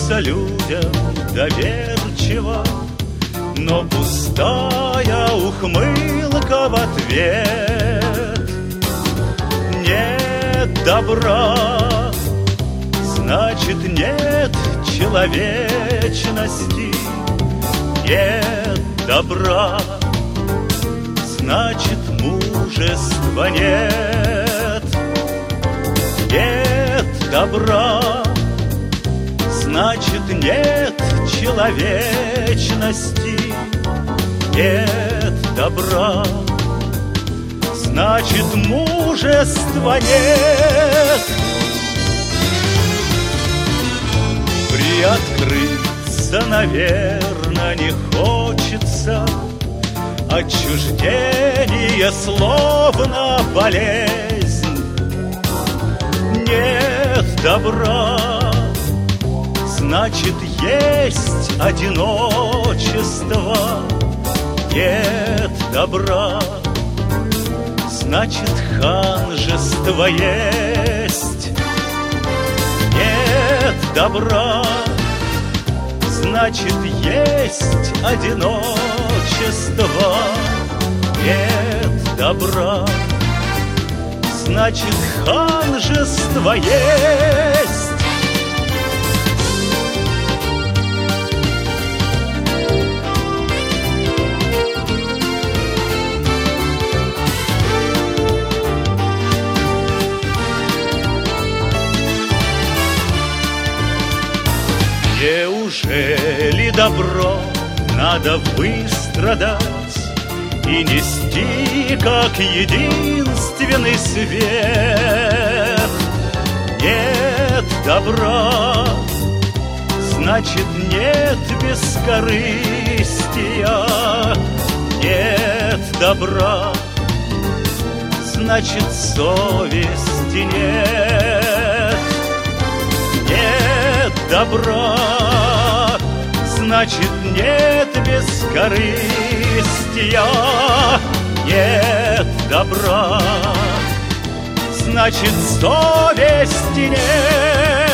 улыбнуться людям доверчиво, но пустая ухмылка в ответ. Нет добра, значит нет человечности. Нет добра, значит мужества нет. Нет добра, значит нет человечности. Нет добра, значит мужества нет. Приоткрыться, наверно, не хочется. Отчуждение словно болезнь. Нет добра, значит есть одиночество. Нет добра, значит ханжество есть. Нет добра, значит есть одиночество. Нет добра, значит ханжество есть. Неужели добро надо выстрадать и нести, как единственный свет? Нет добра, значит нет бескорыстия. Нет добра, значит совести нет. Нет добра, значит нет бескорыстия. Нет добра, значит совести нет.